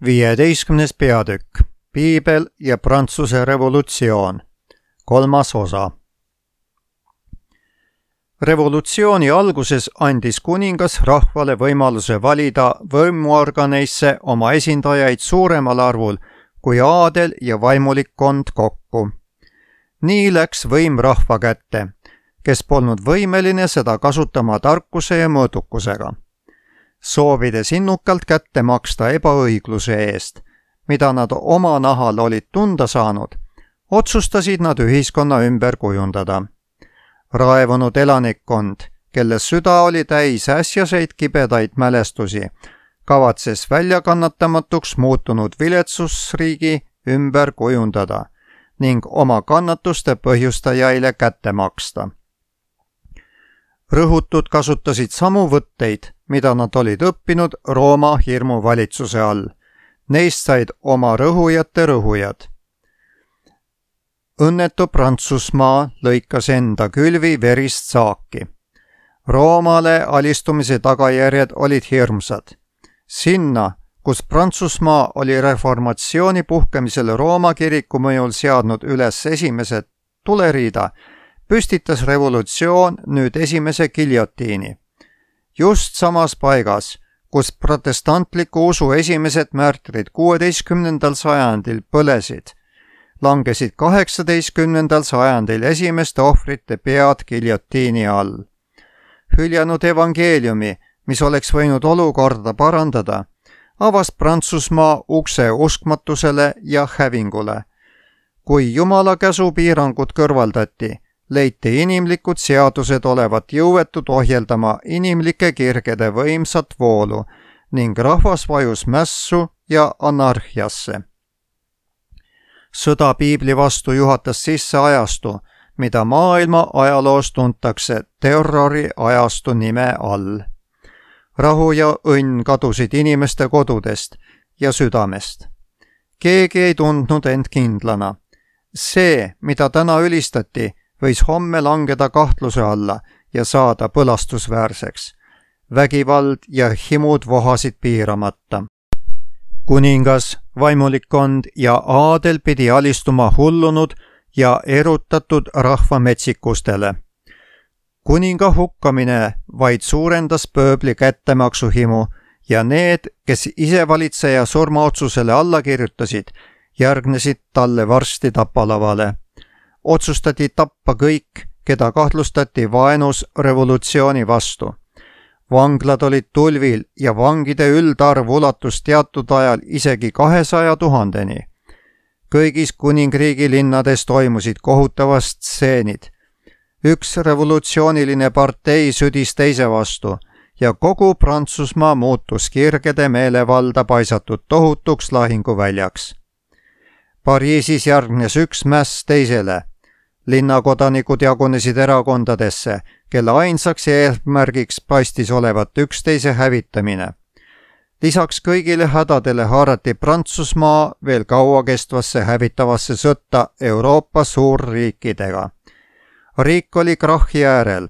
15. peatükk Piibel ja Prantsuse revolutsioon. 3. osa. Revolutsiooni alguses andis kuningas rahvale võimaluse valida võimuorganeisse oma esindajaid suuremal arvul kui aadel ja vaimulikkond kokku. Nii läks võim rahva kätte, kes polnud võimeline seda kasutama tarkuse ja mõõdukusega. Soovides innukalt kätte maksta ebaõigluse eest, mida nad oma nahal olid tunda saanud, otsustasid nad ühiskonna ümber kujundada. Raevunud elanikkond, kelle süda oli täis äsjaseid kibedaid mälestusi, kavatses väljakannatamatuks muutunud viletsusriigi ümber kujundada ning oma kannatuste põhjustajaile kätte maksta. Rõhutud kasutasid samu võtteid, mida nad olid õppinud Rooma hirmuvalitsuse all. Neist said oma rõhujate rõhujad. Õnnetu Prantsusmaa lõikas enda külvi verist saaki. Roomale alistumise tagajärjed olid hirmsad. Sinna, kus Prantsusmaa oli reformatsiooni puhkemisel Rooma kiriku mõjul seadnud üles esimesed tuleriida, püstitas revolutsioon nüüd esimese giljotiini. Just samas paigas, kus protestantliku usu esimesed märtrid 16. sajandil põlesid, langesid 18. sajandil esimeste ohvrite pead giljotiini all. Hüljanud evangeeliumi, mis oleks võinud olukorda parandada, avas Prantsusmaa ukse uskmatusele ja hävingule. Kui Jumala käsupiirangud kõrvaldati, leiti inimlikud seadused olevat jõuetud ohjeldama inimlike kirgede võimsat voolu ning rahvas vajus mässu ja anarhiasse. Sõda piibli vastu juhatas sisse ajastu, mida maailma ajaloos tuntakse terrori ajastu nime all. Rahu ja õnn kadusid inimeste kodudest ja südamest. Keegi ei tundnud end kindlana. See, mida täna ülistati, võis homme langeda kahtluse alla ja saada põlastusväärseks. Vägivald ja himud vohasid piiramata. Kuningas, vaimulikkond ja aadel pidi alistuma hullunud ja erutatud rahva metsikustele. Kuninga hukkamine vaid suurendas pööbli kättemaksuhimu ja need, kes isevalitseja surmaotsusele alla kirjutasid, järgnesid talle varsti tapalavale. Otsustati tappa kõik, keda kahtlustati vaenus revolutsiooni vastu. Vanglad olid tulvil ja vangide üldarv ulatus teatud ajal isegi 200 000-ni. Kõigis kuningriigi linnades toimusid kohutavad stseenid. Üks revolutsiooniline partei südis teise vastu ja kogu Prantsusmaa muutus kirgede meelevalda paisatud tohutuks lahinguväljaks. Pariisis järgnes üks mäss teisele. Linnakodanikud jagunesid erakondadesse, kelle ainsaks eesmärgiks paistis olevat üksteise hävitamine. Lisaks kõigile hädadele haarati Prantsusmaa veel kauakestvasse hävitavasse sõtta Euroopa suurriikidega. Riik oli krahhi äärel.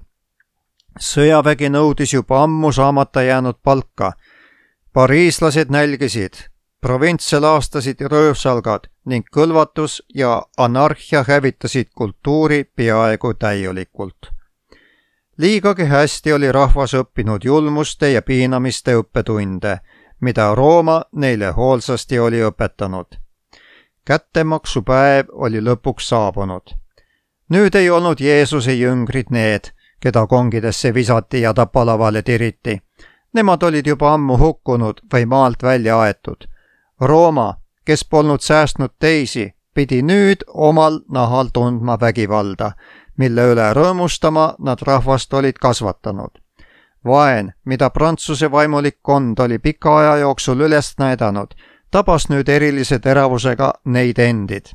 Sõjavägi nõudis juba ammu saamata jäänud palka. Pariislased nälgisid. Provintse laastasid röövsalgad ning kõlvatus ja anarhia hävitasid kultuuri peaaegu täielikult. Liigagi hästi oli rahvas õppinud julmuste ja piinamiste õppetunde, mida Rooma neile hoolsasti oli õpetanud. Kättemaksupäev oli lõpuks saabunud. Nüüd ei olnud Jeesuse jüngrid need, keda kongidesse visati ja tapalavale tiriti. Nemad olid juba ammu hukkunud või maalt välja aetud. Rooma, kes polnud säästnud teisi, pidi nüüd omal nahal tundma vägivalda, mille üle rõõmustama nad rahvast olid kasvatanud. Vaen, mida Prantsuse vaimulikkond oli pika aja jooksul üles näidanud, tabas nüüd erilise teravusega neid endid.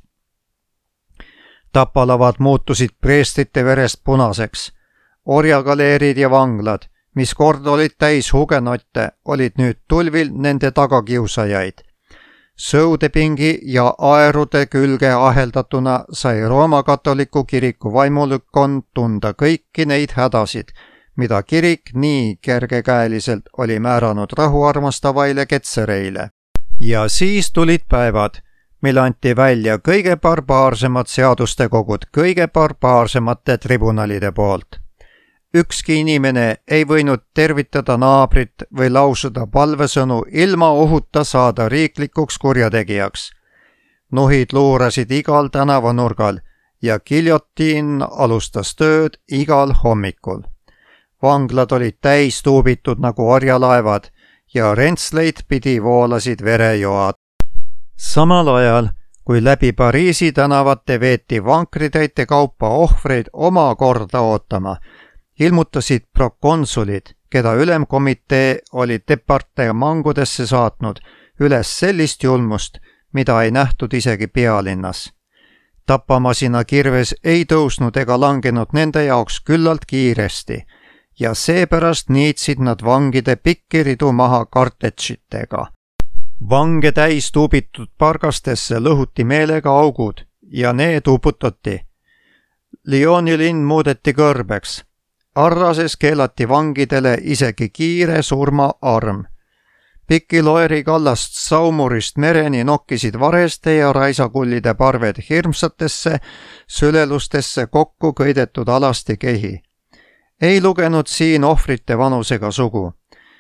Tapalavad muutusid preestrite verest punaseks. Orjagaleerid ja vanglad, mis kord olid täis hugenotte, olid nüüd tulvil nende tagakiusajaid. Sõudepingi ja aerude külge aheldatuna sai Rooma katoliku kiriku vaimulikkond tunda kõiki neid hädasid, mida kirik nii kergekäeliselt oli määranud rahuarmastavaile ketsereile. Ja siis tulid päevad, mil anti välja kõige barbaarsemad seaduste kogud kõige barbaarsemate tribunalide poolt. Ükski inimene ei võinud tervitada naabrit või lausuda palvesõnu ilma ohuta saada riiklikuks kurjategijaks. Nuhid luurasid igal tänavanurgal ja giljotiin alustas tööd igal hommikul. Vanglad olid täis tuubitud nagu orjalaevad ja rentsleid pidi voolasid verejoad. Samal ajal, kui läbi Pariisi tänavate veeti vankritäite kaupa ohvreid oma korda ootama, ilmutasid prokonsulid, keda ülemkomitee oli departemangudesse saatnud, üles sellist julmust, mida ei nähtud isegi pealinnas. Tapamasina kirves ei tõusnud ega langenud nende jaoks küllalt kiiresti ja seepärast niitsid nad vangide pikki ridu maha kartetšitega. Vange täis tuubitud pargastesse lõhuti meelega augud ja need uputati. Lyoni linn muudeti kõrbeks. Arrases keelati vangidele isegi kiire surmaarm. Piki Loeri kallast Saumurist mereni nokkisid vareste ja raisakullide parved hirmsatesse sülelustesse kokku kõidetud alasti kehi. Ei lugenud siin ohvrite vanusega sugu.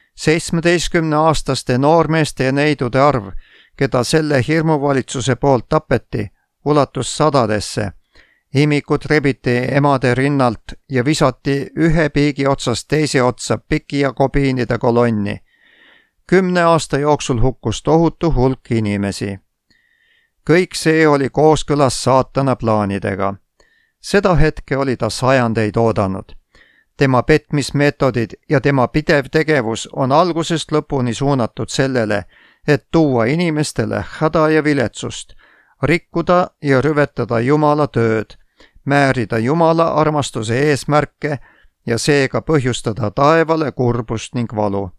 17-aastaste noormeeste ja neidude arv, keda selle hirmuvalitsuse poolt tapeti, ulatus sadadesse. Imikud rebiti emade rinnalt ja visati ühe piigi otsast teise otsa piki ja kobiinide kolonni. 10 aasta jooksul hukkus tohutu hulk inimesi. Kõik see oli kooskõlas saatana plaanidega. Seda hetke oli ta sajandeid oodanud. Tema petmismeetodid ja tema pidev tegevus on algusest lõpuni suunatud sellele, et tuua inimestele häda ja viletsust, rikkuda ja rüvetada Jumala tööd, määrida Jumala armastuse eesmärke ja seega põhjustada taevale kurbust ning valu.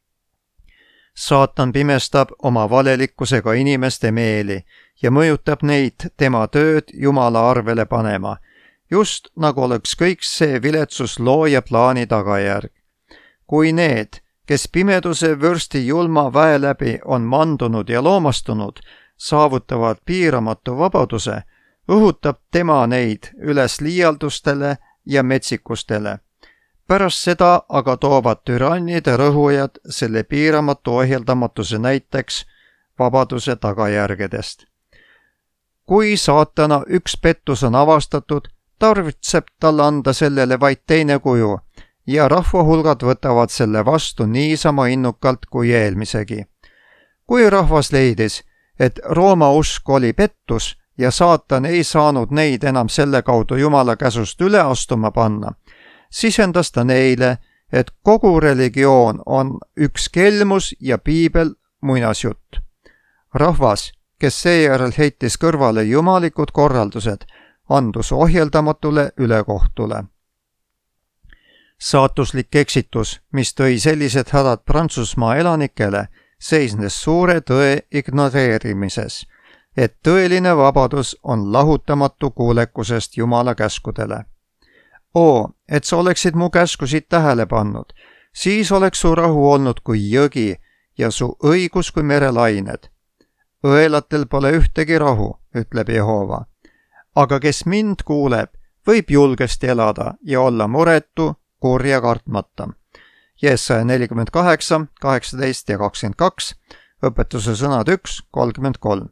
Saatan pimestab oma valelikkusega inimeste meeli ja mõjutab neid tema tööd Jumala arvele panema, just nagu oleks kõik see viletsus looja plaani tagajärg. Kui need, kes pimeduse vürsti julma väe läbi on mandunud ja loomastunud, saavutavad piiramatu vabaduse, õhutab tema neid üles liialdustele ja metsikustele. Pärast seda aga toovad türannide rõhujad selle piiramatu ohjeldamatuse näiteks vabaduse tagajärgedest. Kui saatana üks pettus on avastatud, tarvitseb tal anda sellele vaid teine kuju ja rahvahulgad võtavad selle vastu niisama innukalt kui eelmisegi. Kui rahvas leidis, et Rooma usk oli pettus ja saatan ei saanud neid enam selle kaudu Jumala käsust üle astuma panna, sisendas ta neile, et kogu religioon on üks kelmus ja piibel muinasjutt. Rahvas, kes seejärel heitis kõrvale jumalikud korraldused, andus ohjeldamatule ülekohtule. Saatuslik eksitus, mis tõi sellised hädad Prantsusmaa elanikele, seisnes suure tõe ignoreerimises, et tõeline vabadus on lahutamatu kuulekusest Jumala käskudele. Et sa oleksid mu käskusid tähele pannud, siis oleks su rahu olnud kui jõgi ja su õigus kui merelained. Õelatel pole ühtegi rahu, ütleb Jehova. Aga kes mind kuuleb, võib julgesti elada ja olla muretu, kurja kartmata. Jesaja 48, 18 ja 22, õpetuse sõnad 1, 33.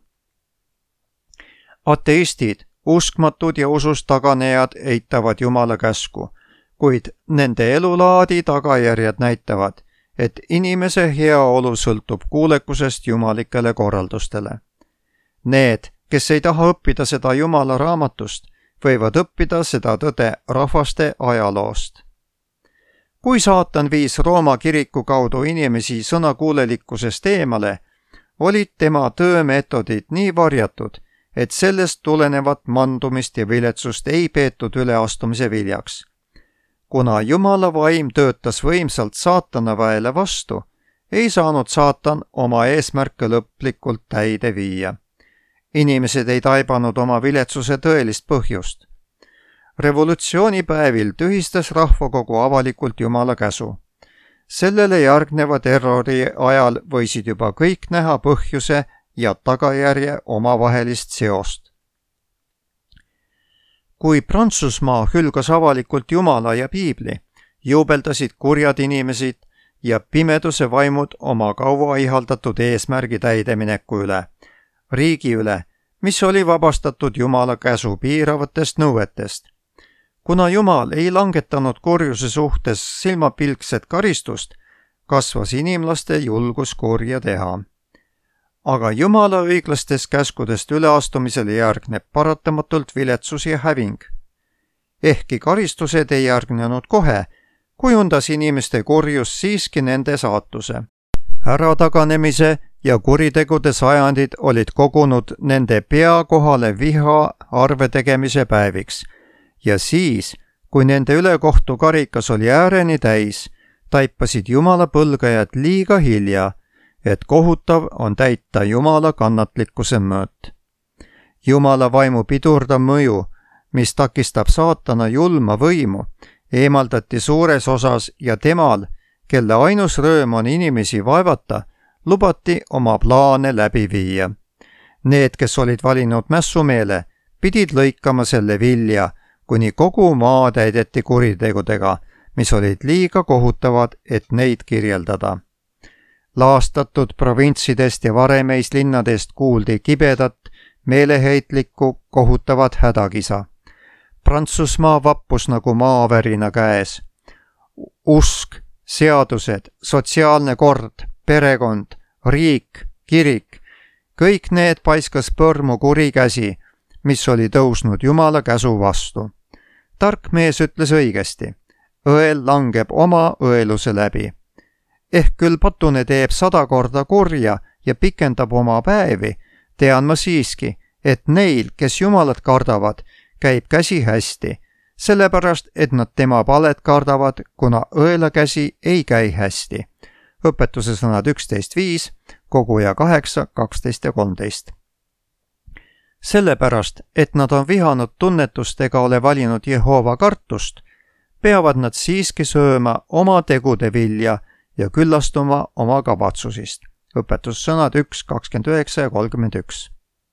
Ateistid, uskmatud ja usust taganejad eitavad Jumala käsku, kuid nende elulaadi tagajärjed näitavad, et inimese heaolu sõltub kuulekusest jumalikele korraldustele. Need, kes ei taha õppida seda Jumala raamatust, võivad õppida seda tõde rahvaste ajaloost. Kui saatan viis Rooma kiriku kaudu inimesi sõnakuulelikkusest eemale, olid tema töömeetodid nii varjatud, et sellest tulenevat mandumist ja viletsust ei peetud üleastumise viljaks. Kuna Jumala vaim töötas võimsalt saatanaväele vastu, ei saanud saatan oma eesmärke lõplikult täide viia. Inimesed ei taibanud oma viletsuse tõelist põhjust. Revolutsioonipäevil tühistas rahvakogu avalikult Jumala käsu. sellele järgneva terrori ajal võisid juba kõik näha põhjuse ja tagajärje omavahelist seost. Kui Prantsusmaa hülgas avalikult Jumala ja Piibli, juubeldasid kurjad inimesed ja pimeduse vaimud oma kaua ihaldatud eesmärgi täidemineku üle, riigi üle, mis oli vabastatud Jumala käsu piiravatest nõuetest. Kuna Jumal ei langetanud kurjuse suhtes silmapilkset karistust, kasvas inimlaste julgus kurja teha. Aga Jumala õiglastest käskudest üleastumisele järgneb paratamatult viletsus ja häving. Ehkki karistused ei järgnenud kohe, kujundas inimeste kurjus siiski nende saatuse. Ärataganemise ja kuritegude sajandid olid kogunud nende pea kohale viha arve tegemise päeviks ja siis, kui nende ülekohtu karikas oli ääreni täis, taipasid Jumala põlgajad liiga hilja, et kohutav on täita Jumala kannatlikkuse mõõt. Jumala vaimu pidurdav mõju, mis takistab saatana julma võimu, eemaldati suures osas ja temal, kelle ainus rõõm on inimesi vaevata, lubati oma plaane läbi viia. Need, kes olid valinud mässumeele, pidid lõikama selle vilja, kuni kogu maa täideti kuritegudega, mis olid liiga kohutavad, et neid kirjeldada. Laastatud provintsidest ja varemeis linnadest kuuldi kibedat, meeleheitlikku, kohutavat hädakisa. Prantsusmaa vappus nagu maavärina käes. Usk, seadused, sotsiaalne kord, perekond, riik, kirik, kõik need paiskas põrmu kuri käsi, mis oli tõusnud Jumala käsu vastu. Tark mees ütles õigesti, õel langeb oma õeluse läbi. Ehk küll patune teeb 100 korda kurja ja pikendab oma päevi, tean ma siiski, et neil, kes Jumalat kardavad, käib käsi hästi, sellepärast, et nad tema palet kardavad, kuna õela käsi ei käi hästi. Õpetuse sõnad 11.5, koguja 8, 12 ja 13. Sellepärast, et nad on vihanud tunnetust ega ole valinud Jehova kartust, peavad nad siiski sööma oma tegude vilja ja küllastuma oma kavatsusist. Õpetussõnad 1, 29 ja 31.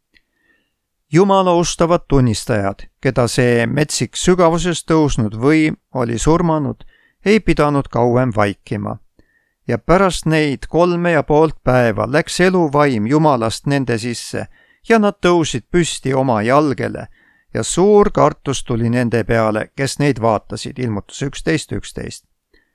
Jumala ustavad tunnistajad, keda see metsik sügavusest tõusnud võim oli surmanud, ei pidanud kauem vaikima. Ja pärast neid 3,5 päeva läks eluvaim Jumalast nende sisse ja nad tõusid püsti oma jalgele ja suur kartus tuli nende peale, kes neid vaatasid. Ilmutus 11.11.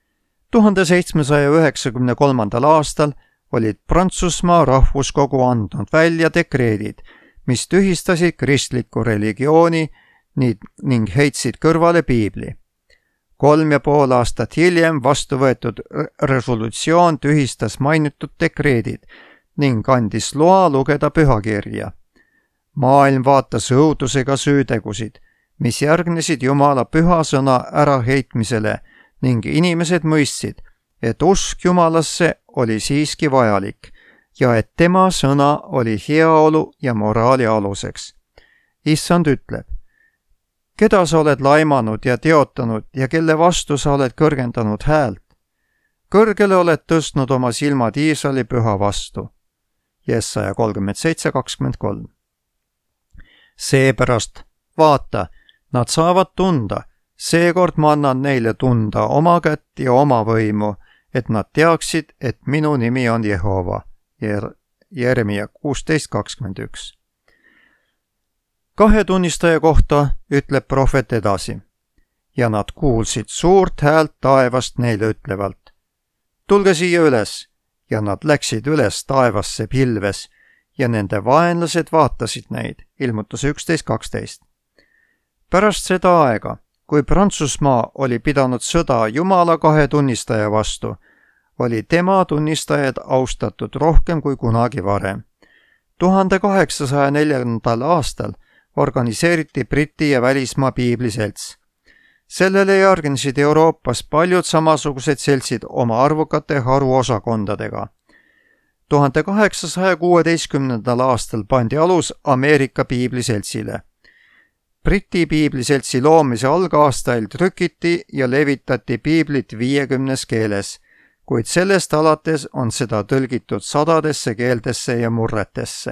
1793. aastal olid Prantsusmaa rahvuskogu andnud välja dekreedid, mis tühistasid kristliku religiooni ning heitsid kõrvale Piibli. 3,5 aastat hiljem vastu võetud resolutsioon tühistas mainitud dekreedid ning andis loa lugeda pühakirja. Maailm vaatas õudusega süütegusid, mis järgnesid Jumala püha sõna äraheitmisele ning inimesed mõistsid, et usk Jumalasse oli siiski vajalik ja et tema sõna oli heaolu ja moraali aluseks. Issand ütleb, keda sa oled laimanud ja teotanud ja kelle vastu sa oled kõrgendanud häält? Kõrgele oled tõstnud oma silmad Iisraeli püha vastu. Jesaja 37.23. Seepärast, vaata, nad saavad tunda, seekord ma annan neile tunda oma kätt ja oma võimu, et nad teaksid, et minu nimi on Jehova. Jeremia 16.21. 2 tunnistaja kohta ütleb prohvet edasi. Ja nad kuulsid suurt häält taevast neile ütlevalt. Tulge siia üles, ja nad läksid üles taevasse pilves, ja nende vaenlased vaatasid neid. Ilmutus 11.12. Pärast seda aega, kui Prantsusmaa oli pidanud sõda Jumala 2 tunnistaja vastu, oli tema tunnistajad austatud rohkem kui kunagi varem. 1804. aastal organiseeriti Briti ja välismaa piibliselts. Sellele järgnesid Euroopas paljud samasugused seltsid oma arvukate haruosakondadega. 1816. aastal pandi alus Ameerika piibliseltsile. Briti piibliseltsi loomise algaastail trükiti ja levitati piiblit 50 keeles, kuid sellest alates on seda tõlgitud sadadesse keeltesse ja murretesse.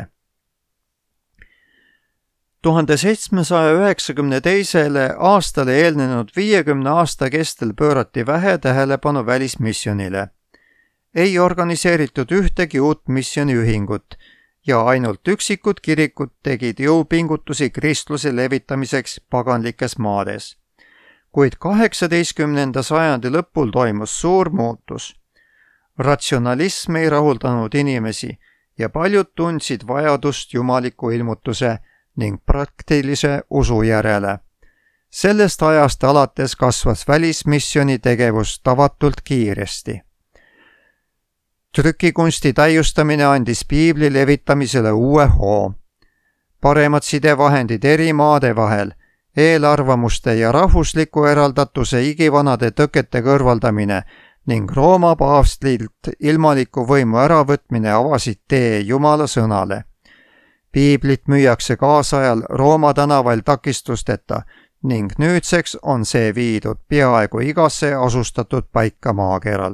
1792. aastale eelnenud 50 aasta kestel pöörati vähe tähelepanu välismissionile. Ei organiseeritud ühtegi uut missioniühingut ja ainult üksikud kirikud tegid jõupingutusi kristluse levitamiseks paganlikes maades. Kuid 18. sajandi lõpul toimus suur muutus. Ratsionalism ei rahuldanud inimesi ja paljud tundsid vajadust jumaliku ilmutuse ning praktilise usu järele. Sellest ajast alates kasvas välismissioni tegevus tavatult kiiresti. Trükikunsti täiustamine andis piibli levitamisele uue hoo. Paremad sidevahendid eri maade vahel, eelarvamuste ja rahvusliku eraldatuse igivanade tõkete kõrvaldamine ning Rooma paavstlilt ilmaliku võimu äravõtmine avasid tee Jumala sõnale. Piiblit müüakse kaasajal Rooma tänavail takistusteta ning nüüdseks on see viidud peaaegu igasse asustatud paika maakeral.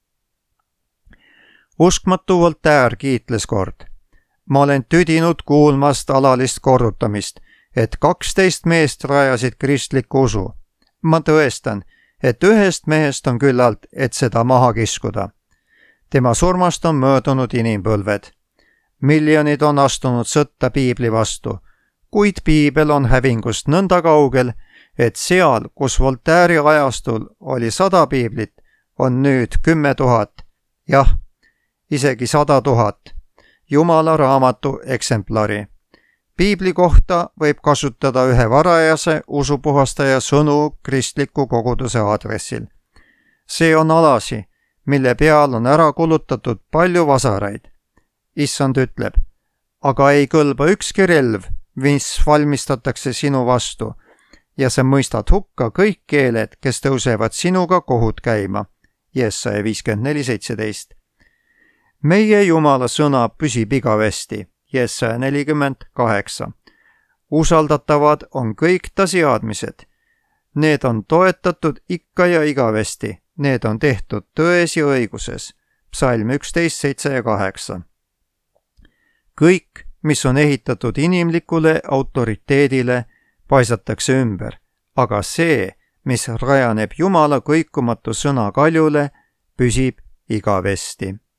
Uskmatu Voltaire kiitles kord. Ma olen tüdinud kuulmast alalist korrutamist, et 12 meest rajasid kristliku usu. Ma tõestan, et ühest mehest on küllalt, et seda maha kiskuda. Tema surmast on möödunud inimpõlved. Miljonid on astunud sõtta piibli vastu, kuid piibel on hävingust nõnda kaugel, et seal, kus Voltaire'i ajastul oli 100 piiblit, on nüüd 10 000, jah, isegi 100 000, Jumala raamatu eksemplari. Piibli kohta võib kasutada ühe varajase usupuhastaja sõnu kristliku koguduse aadressil. See on alasi, mille peal on ära kulutatud palju vasaraid. Issand ütleb, aga ei kõlba ükski relv, mis valmistatakse sinu vastu, ja sa mõistad hukka kõik keeled, kes tõusevad sinuga kohut käima. Jesaja 54:17. Meie Jumala sõna püsib igavesti. Jesaja 48. Usaldatavad on kõik ta seadmised. Need on toetatud ikka ja igavesti. Need on tehtud tões ja õiguses. Psalm 11:7-8. Kõik, mis on ehitatud inimlikule autoriteedile, paisatakse ümber, aga see, mis rajaneb Jumala kõikumatu sõna kaljule, püsib igavesti.